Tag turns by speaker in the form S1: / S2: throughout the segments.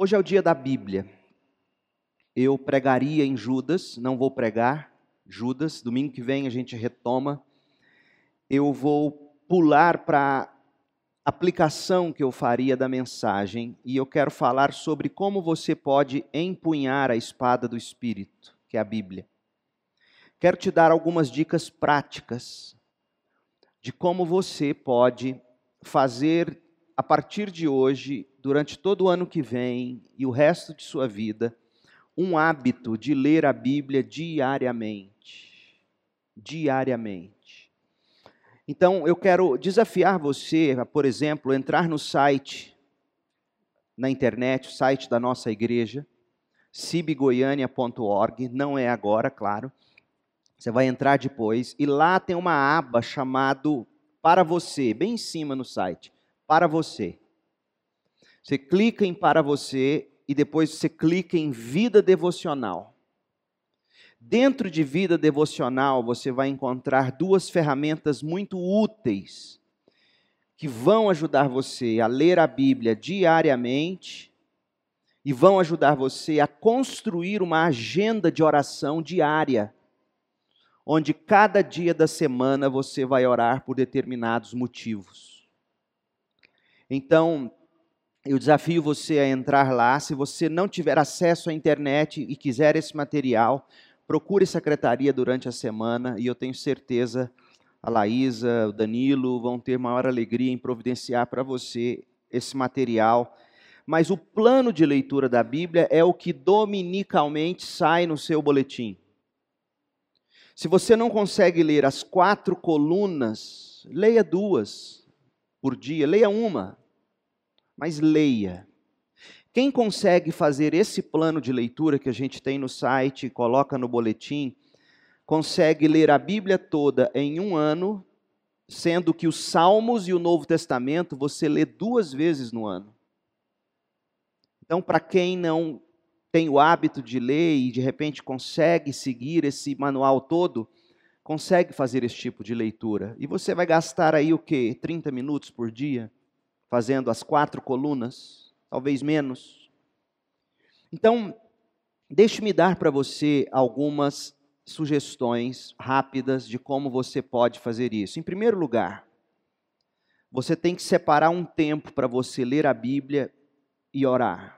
S1: Hoje é o dia da Bíblia. Eu pregaria em Judas, não vou pregar Judas. Domingo que vem a gente retoma. Eu vou pular para a aplicação que eu faria da mensagem e eu quero falar sobre como você pode empunhar a espada do Espírito, que é a Bíblia. Quero te dar algumas dicas práticas de como você pode fazer a partir de hoje, durante todo o ano que vem e o resto de sua vida, um hábito de ler a Bíblia diariamente. Diariamente. Então, eu quero desafiar você a, por exemplo, entrar no site, na internet, o site da nossa igreja, cibgoiania.org, não é agora, claro. Você vai entrar depois, e lá tem uma aba chamada Para Você, bem em cima no site, Para Você. Você clica em Para Você, e depois você clica em Vida Devocional. Dentro de Vida Devocional, você vai encontrar duas ferramentas muito úteis, que vão ajudar você a ler a Bíblia diariamente, e vão ajudar você a construir uma agenda de oração diária, onde cada dia da semana você vai orar por determinados motivos. Então, eu desafio você a entrar lá. Se você não tiver acesso à internet e quiser esse material, procure secretaria durante a semana, e eu tenho certeza, a Laísa, o Danilo vão ter maior alegria em providenciar para você esse material. Mas o plano de leitura da Bíblia é o que dominicalmente sai no seu boletim. Se você não consegue ler as 4 colunas, leia 2 por dia, leia uma, mas leia. Quem consegue fazer esse plano de leitura que a gente tem no site e coloca no boletim, consegue ler a Bíblia toda em um ano, sendo que os Salmos e o Novo Testamento você lê 2 vezes no ano. Então, para quem não tem o hábito de ler e de repente consegue seguir esse manual todo, consegue fazer esse tipo de leitura. E você vai gastar aí o quê? 30 minutos por dia, fazendo as 4 colunas, talvez menos. Então, deixe-me dar para você algumas sugestões rápidas de como você pode fazer isso. Em primeiro lugar, você tem que separar um tempo para você ler a Bíblia e orar.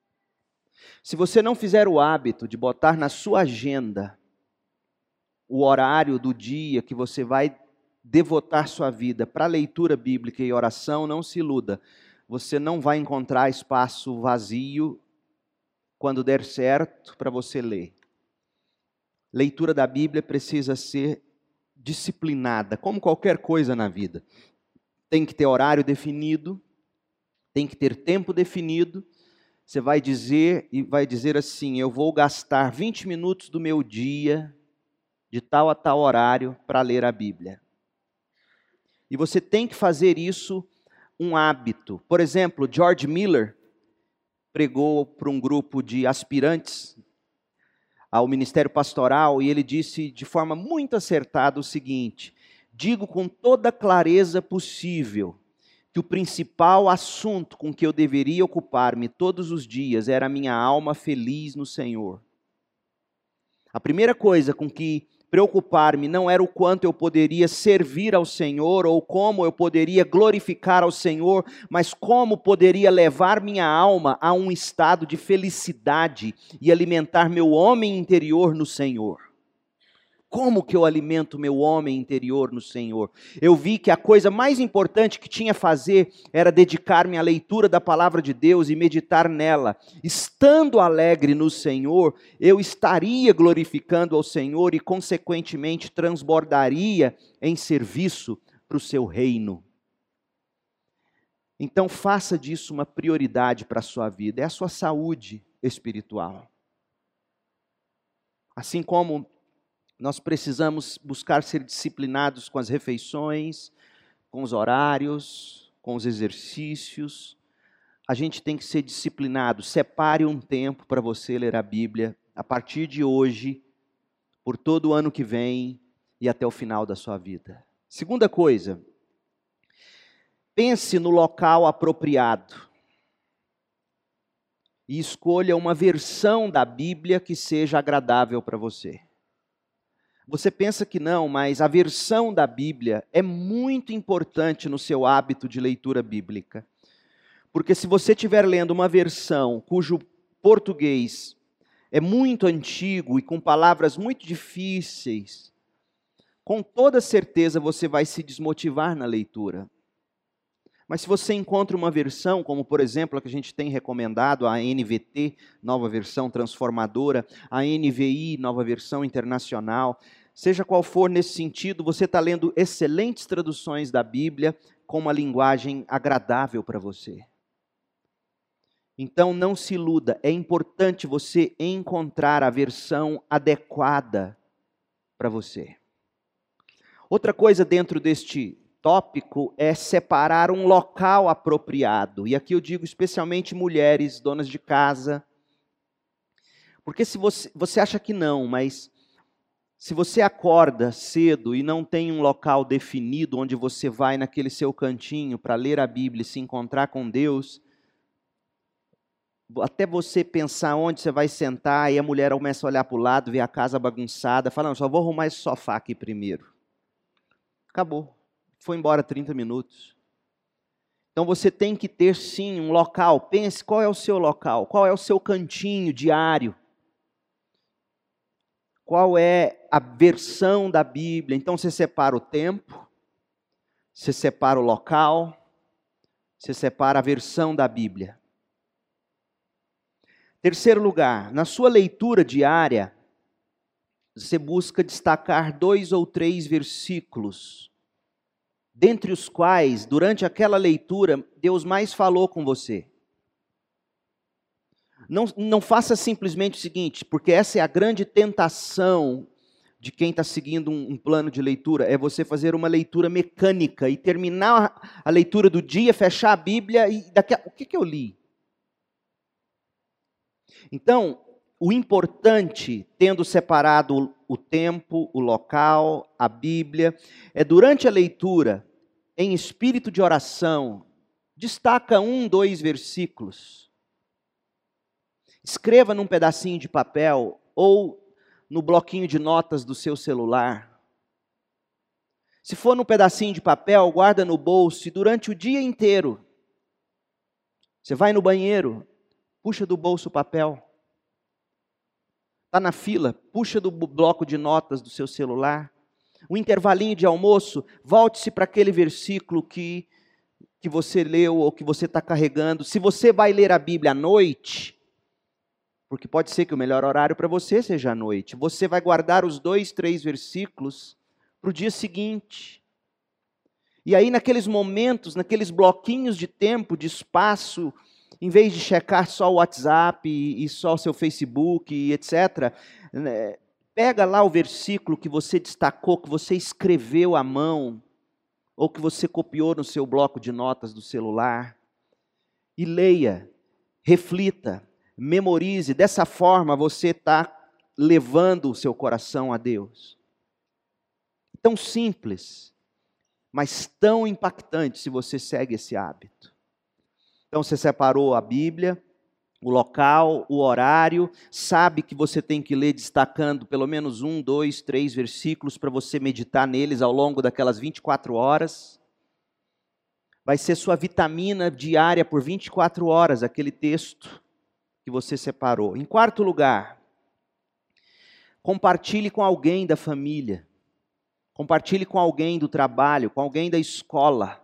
S1: Se você não fizer o hábito de botar na sua agenda o horário do dia que você vai devotar sua vida para leitura bíblica e oração, não se iluda. Você não vai encontrar espaço vazio quando der certo para você ler. Leitura da Bíblia precisa ser disciplinada, como qualquer coisa na vida. Tem que ter horário definido, tem que ter tempo definido. Você vai dizer assim: eu vou gastar 20 minutos do meu dia, de tal a tal horário, para ler a Bíblia. E você tem que fazer isso um hábito. Por exemplo, George Miller pregou para um grupo de aspirantes ao ministério pastoral, e ele disse de forma muito acertada o seguinte: digo com toda a clareza possível que o principal assunto com que eu deveria ocupar-me todos os dias era a minha alma feliz no Senhor. A primeira coisa com que preocupar-me não era o quanto eu poderia servir ao Senhor ou como eu poderia glorificar ao Senhor, mas como poderia levar minha alma a um estado de felicidade e alimentar meu homem interior no Senhor. Como que eu alimento meu homem interior no Senhor? Eu vi que a coisa mais importante que tinha a fazer era dedicar-me à leitura da palavra de Deus e meditar nela. Estando alegre no Senhor, eu estaria glorificando ao Senhor e, consequentemente, transbordaria em serviço para o seu reino. Então, faça disso uma prioridade para a sua vida. É a sua saúde espiritual. Assim como nós precisamos buscar ser disciplinados com as refeições, com os horários, com os exercícios. A gente tem que ser disciplinado. Separe um tempo para você ler a Bíblia a partir de hoje, por todo o ano que vem e até o final da sua vida. Segunda coisa, pense no local apropriado. e escolha uma versão da Bíblia que seja agradável para você. Você pensa que não, mas a versão da Bíblia é muito importante no seu hábito de leitura bíblica. Porque se você estiver lendo uma versão cujo português é muito antigo e com palavras muito difíceis, com toda certeza você vai se desmotivar na leitura. Mas se você encontra uma versão, como por exemplo a que a gente tem recomendado, a NVT, nova versão transformadora, a NVI, nova versão internacional, seja qual for nesse sentido, você está lendo excelentes traduções da Bíblia com uma linguagem agradável para você. Então não se iluda, é importante você encontrar a versão adequada para você. Outra coisa dentro deste tópico é separar um local apropriado. E aqui eu digo especialmente mulheres, donas de casa. Porque se você acha que não, mas se você acorda cedo e não tem um local definido onde você vai naquele seu cantinho para ler a Bíblia e se encontrar com Deus, até você pensar onde você vai sentar, e a mulher começa a olhar para o lado, ver a casa bagunçada, fala, não, só vou arrumar esse sofá aqui primeiro. Acabou. Foi embora 30 minutos. Então você tem que ter sim um local. Pense qual é o seu local, qual é o seu cantinho diário. Qual é a versão da Bíblia. Então você separa o tempo, você separa o local, você separa a versão da Bíblia. Terceiro lugar, na sua leitura diária, você busca destacar 2 ou 3 versículos, dentre os quais, durante aquela leitura, Deus mais falou com você. Não faça simplesmente o seguinte, porque essa é a grande tentação de quem está seguindo um plano de leitura, é você fazer uma leitura mecânica e terminar a leitura do dia, fechar a Bíblia e o que eu li? Então, o importante, tendo separado o tempo, o local, a Bíblia, é durante a leitura, em espírito de oração, destaca 1, 2 versículos. Escreva num pedacinho de papel ou no bloquinho de notas do seu celular. Se for num pedacinho de papel, guarda no bolso e durante o dia inteiro, você vai no banheiro, puxa do bolso o papel. Está na fila, puxa do bloco de notas do seu celular. Um intervalinho de almoço, volte-se para aquele versículo que você leu ou que você está carregando. Se você vai ler a Bíblia à noite, porque pode ser que o melhor horário para você seja à noite, você vai guardar os 2, 3 versículos para o dia seguinte. E aí naqueles momentos, naqueles bloquinhos de tempo, de espaço, em vez de checar só o WhatsApp e só o seu Facebook, etc., pega lá o versículo que você destacou, que você escreveu à mão, ou que você copiou no seu bloco de notas do celular, e leia, reflita, memorize. Dessa forma você está levando o seu coração a Deus. Tão simples, mas tão impactante se você segue esse hábito. Então você separou a Bíblia, o local, o horário, sabe que você tem que ler destacando pelo menos 1, 2, 3 versículos para você meditar neles ao longo daquelas 24 horas. Vai ser sua vitamina diária por 24 horas, aquele texto que você separou. Em quarto lugar, compartilhe com alguém da família, compartilhe com alguém do trabalho, com alguém da escola.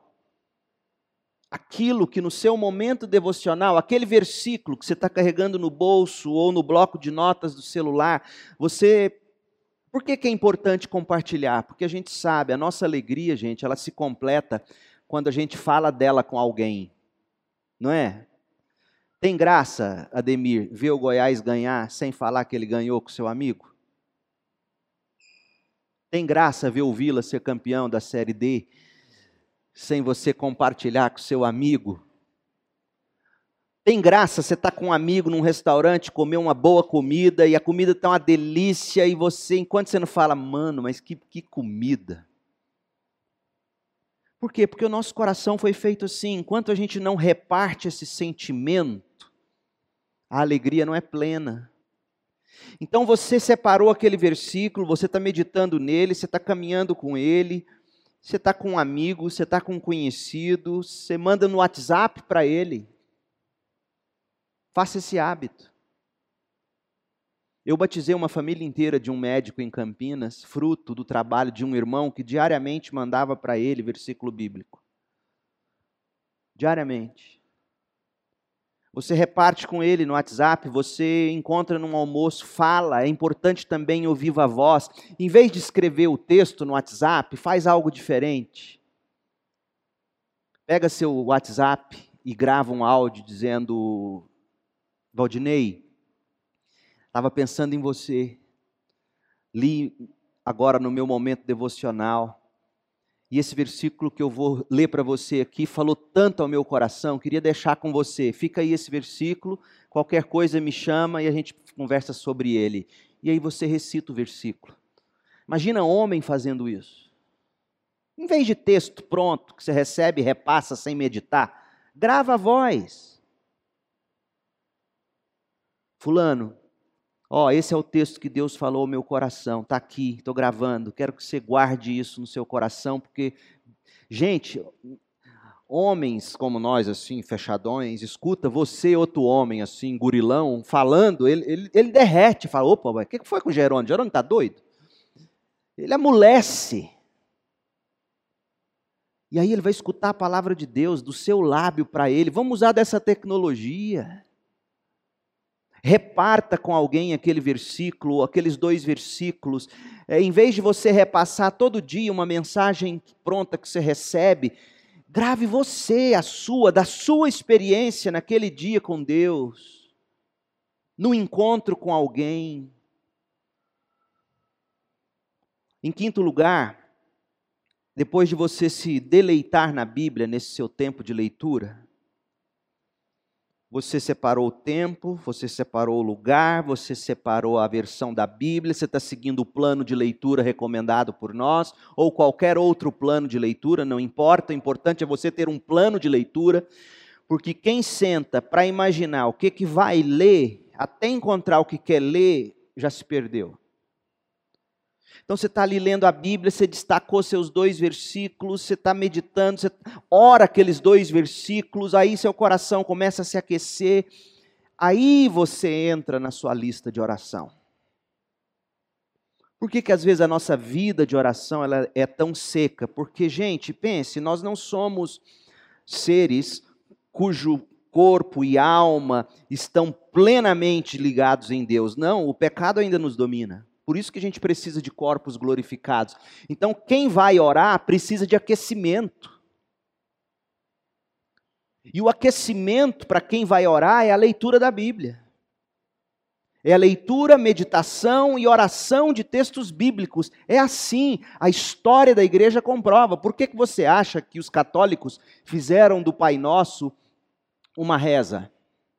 S1: Aquilo que no seu momento devocional, aquele versículo que você está carregando no bolso ou no bloco de notas do celular, por que é importante compartilhar? Porque a gente sabe, a nossa alegria, gente, ela se completa quando a gente fala dela com alguém, não é? Tem graça, Ademir, ver o Goiás ganhar sem falar que ele ganhou com seu amigo? Tem graça ver o Vila ser campeão da Série D sem você compartilhar com seu amigo? Tem graça você estar com um amigo num restaurante, comer uma boa comida, e a comida está uma delícia, e você, enquanto você não fala, mano, mas que comida. Por quê? Porque o nosso coração foi feito assim, enquanto a gente não reparte esse sentimento, a alegria não é plena. Então você separou aquele versículo, você está meditando nele, você está caminhando com ele, você está com um amigo, você está com um conhecido, você manda no WhatsApp para ele. Faça esse hábito. Eu batizei uma família inteira de um médico em Campinas, fruto do trabalho de um irmão que diariamente mandava para ele versículo bíblico. Diariamente. Você reparte com ele no WhatsApp, você encontra num almoço, fala, é importante também ouvir a voz. Em vez de escrever o texto no WhatsApp, faz algo diferente. Pega seu WhatsApp e grava um áudio dizendo: Valdinei, estava pensando em você, li agora no meu momento devocional, e esse versículo que eu vou ler para você aqui falou tanto ao meu coração, queria deixar com você. Fica aí esse versículo, qualquer coisa me chama e a gente conversa sobre ele. E aí você recita o versículo. Imagina homem fazendo isso. Em vez de texto pronto, que você recebe e repassa sem meditar, grava a voz. Fulano, esse é o texto que Deus falou ao meu coração, está aqui, estou gravando, quero que você guarde isso no seu coração, porque, gente, homens como nós, assim, fechadões, escuta você, outro homem, assim, gurilão, falando, ele derrete, fala: opa, o que foi com o Jerônimo? Jerônimo está doido? Ele amolece. E aí ele vai escutar a palavra de Deus, do seu lábio para ele. Vamos usar dessa tecnologia. Reparta com alguém aquele versículo, aqueles 2 versículos. Em vez de você repassar todo dia uma mensagem pronta que você recebe, grave você, da sua experiência naquele dia com Deus, no encontro com alguém. Em quinto lugar, depois de você se deleitar na Bíblia nesse seu tempo de leitura, você separou o tempo, você separou o lugar, você separou a versão da Bíblia, você está seguindo o plano de leitura recomendado por nós, ou qualquer outro plano de leitura, não importa, o importante é você ter um plano de leitura, porque quem senta para imaginar o que vai ler, até encontrar o que quer ler, já se perdeu. Então você está ali lendo a Bíblia, você destacou seus 2 versículos, você está meditando, você ora aqueles 2 versículos, aí seu coração começa a se aquecer, aí você entra na sua lista de oração. Por que às vezes a nossa vida de oração ela é tão seca? Porque, gente, pense, nós não somos seres cujo corpo e alma estão plenamente ligados em Deus. Não, o pecado ainda nos domina. Por isso que a gente precisa de corpos glorificados. Então, quem vai orar precisa de aquecimento. E o aquecimento para quem vai orar é a leitura da Bíblia. É a leitura, meditação e oração de textos bíblicos. É assim, a história da igreja comprova. Por que você acha que os católicos fizeram do Pai Nosso uma reza?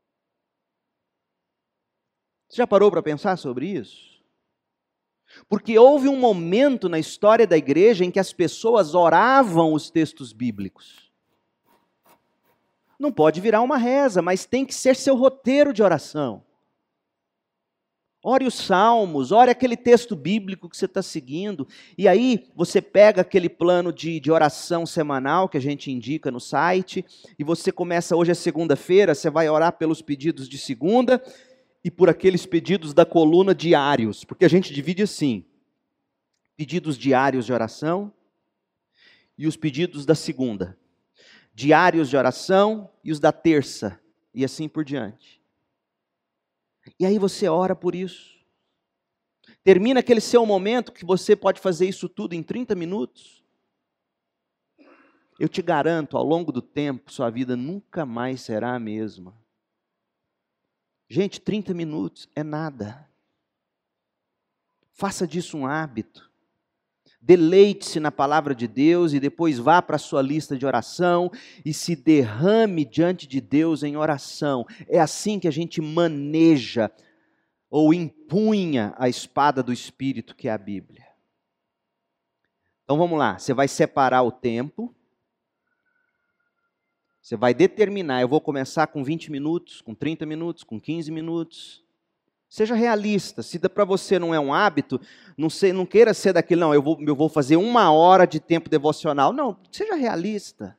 S1: Você já parou para pensar sobre isso? Porque houve um momento na história da igreja em que as pessoas oravam os textos bíblicos. Não pode virar uma reza, mas tem que ser seu roteiro de oração. Ore os salmos, ore aquele texto bíblico que você está seguindo, e aí você pega aquele plano de oração semanal que a gente indica no site, e você começa, hoje é segunda-feira, você vai orar pelos pedidos de segunda, e por aqueles pedidos da coluna diários, porque a gente divide assim, pedidos diários de oração, e os pedidos da segunda, diários de oração, e os da terça, e assim por diante. E aí você ora por isso. Termina aquele seu momento que você pode fazer isso tudo em 30 minutos. Eu te garanto, ao longo do tempo, sua vida nunca mais será a mesma. Gente, 30 minutos é nada. Faça disso um hábito. Deleite-se na palavra de Deus e depois vá para a sua lista de oração e se derrame diante de Deus em oração. É assim que a gente maneja ou empunha a espada do Espírito, que é a Bíblia. Então vamos lá, você vai separar o tempo, Você vai determinar, eu vou começar com 20 minutos, com 30 minutos, com 15 minutos. Seja realista. Se para você não é um hábito, não queira ser daquele, não, eu vou fazer 1 hora de tempo devocional. Não, seja realista.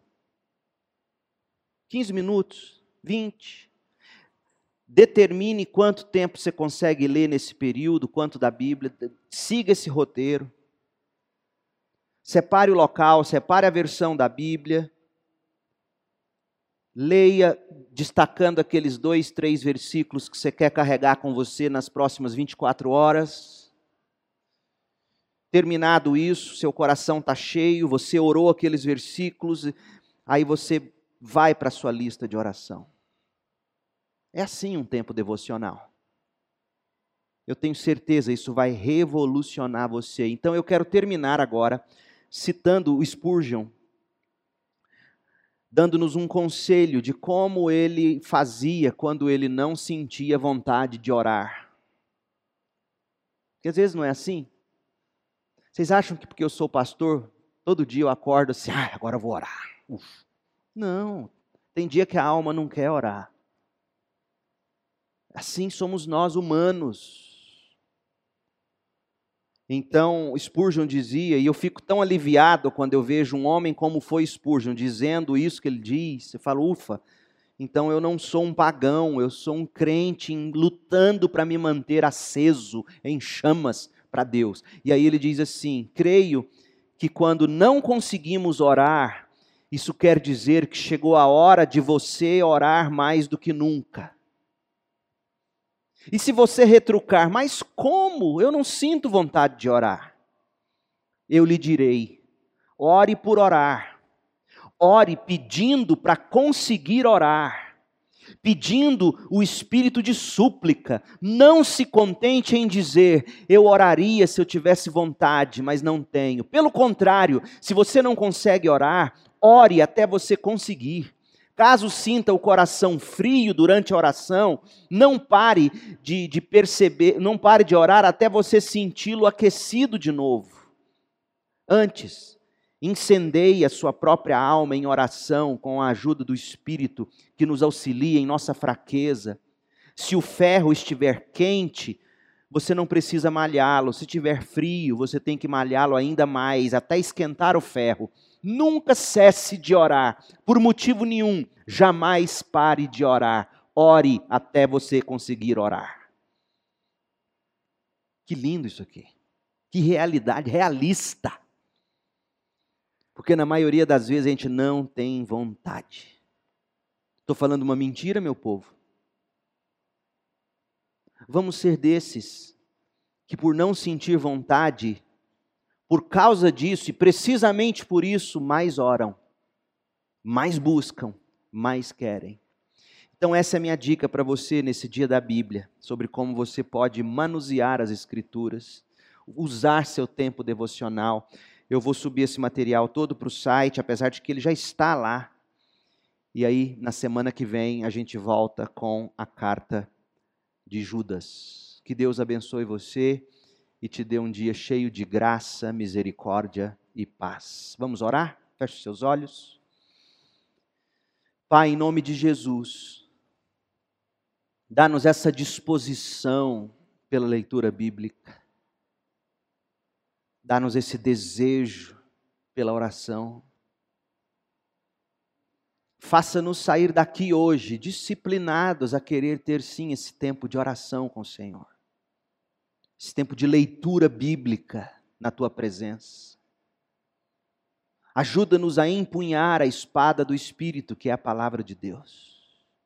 S1: 15 minutos, 20. Determine quanto tempo você consegue ler nesse período, quanto da Bíblia. Siga esse roteiro. Separe o local, separe a versão da Bíblia. Leia destacando aqueles 2, 3 versículos que você quer carregar com você nas próximas 24 horas. Terminado isso, seu coração está cheio, você orou aqueles versículos, aí você vai para a sua lista de oração. É assim um tempo devocional. Eu tenho certeza, isso vai revolucionar você. Então eu quero terminar agora citando o Spurgeon, dando-nos um conselho de como ele fazia quando ele não sentia vontade de orar. Porque às vezes não é assim. Vocês acham que porque eu sou pastor, todo dia eu acordo assim, agora eu vou orar. Uf. Não, tem dia que a alma não quer orar. Assim somos nós humanos. Então, Spurgeon dizia, e eu fico tão aliviado quando eu vejo um homem como foi Spurgeon, dizendo isso que ele diz, eu falo, ufa, então eu não sou um pagão, eu sou um crente lutando para me manter aceso, em chamas para Deus. E aí ele diz assim, creio que quando não conseguimos orar, isso quer dizer que chegou a hora de você orar mais do que nunca. E se você retrucar, mas como? Eu não sinto vontade de orar. Eu lhe direi, ore por orar. Ore pedindo para conseguir orar. Pedindo o espírito de súplica. Não se contente em dizer, eu oraria se eu tivesse vontade, mas não tenho. Pelo contrário, se você não consegue orar, ore até você conseguir. Caso sinta o coração frio durante a oração, não pare de perceber, não pare de orar até você senti-lo aquecido de novo. Antes, incendeie a sua própria alma em oração com a ajuda do Espírito que nos auxilia em nossa fraqueza. Se o ferro estiver quente, você não precisa malhá-lo. Se estiver frio, você tem que malhá-lo ainda mais, até esquentar o ferro. Nunca cesse de orar, por motivo nenhum, jamais pare de orar. Ore até você conseguir orar. Que lindo isso aqui. Que realidade realista. Porque na maioria das vezes a gente não tem vontade. Estou falando uma mentira, meu povo? Vamos ser desses que por não sentir vontade, por causa disso e precisamente por isso, mais oram, mais buscam, mais querem. Então essa é a minha dica para você nesse dia da Bíblia, sobre como você pode manusear as Escrituras, usar seu tempo devocional. Eu vou subir esse material todo para o site, apesar de que ele já está lá. E aí, na semana que vem, a gente volta com a carta de Judas. Que Deus abençoe você e te dê um dia cheio de graça, misericórdia e paz. Vamos orar? Feche seus olhos. Pai, em nome de Jesus, dá-nos essa disposição pela leitura bíblica. Dá-nos esse desejo pela oração. Faça-nos sair daqui hoje disciplinados a querer ter sim esse tempo de oração com o Senhor. Esse tempo de leitura bíblica na Tua presença. Ajuda-nos a empunhar a espada do Espírito, que é a palavra de Deus.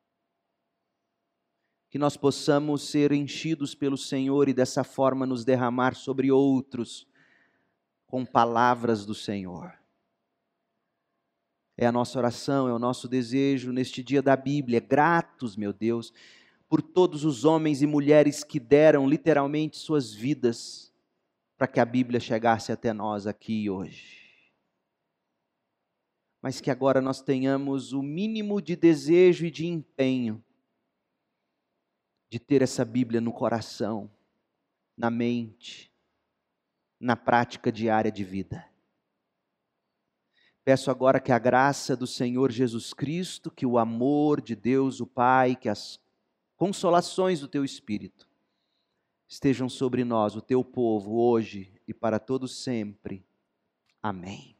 S1: Que nós possamos ser enchidos pelo Senhor e dessa forma nos derramar sobre outros com palavras do Senhor. É a nossa oração, é o nosso desejo neste dia da Bíblia, gratos, meu Deus, por todos os homens e mulheres que deram literalmente suas vidas para que a Bíblia chegasse até nós aqui hoje. Mas que agora nós tenhamos o mínimo de desejo e de empenho de ter essa Bíblia no coração, na mente, na prática diária de vida. Peço agora que a graça do Senhor Jesus Cristo, que o amor de Deus, o Pai, que as consolações do Teu Espírito estejam sobre nós, o Teu povo, hoje e para todos sempre. Amém.